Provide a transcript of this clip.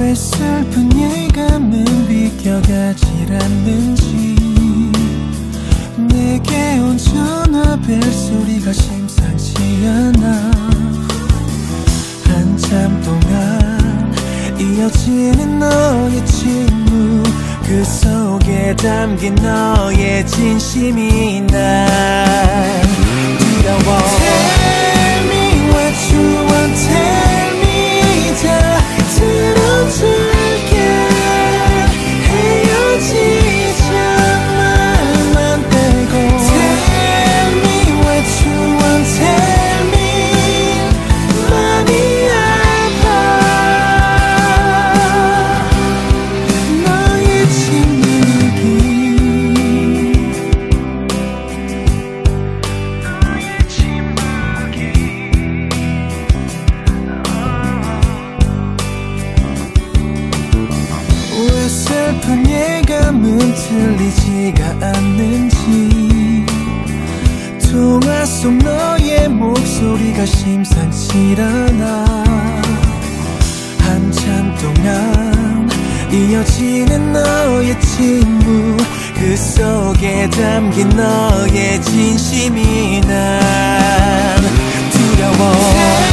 왜 슬픈 예감은 비껴가질 않는지 내게 온 전화 벨소리가 심상치 않아 한참 동안 이어지는 너의 침묵 그 속에 담긴 너의 진심이 난 두려워 Tell me what you want Tell me 다 들어줄게 헤어지자만 빼고 Tell me what you want Tell me 많이 아파 너의 침묵이 왜 슬픈 예감은 들리지가 않는지 통화 속 너의 목소리가 심상치 않아 한참 동안 이어지는 너의 침묵 그 속에 담긴 너의 진심이 난 두려워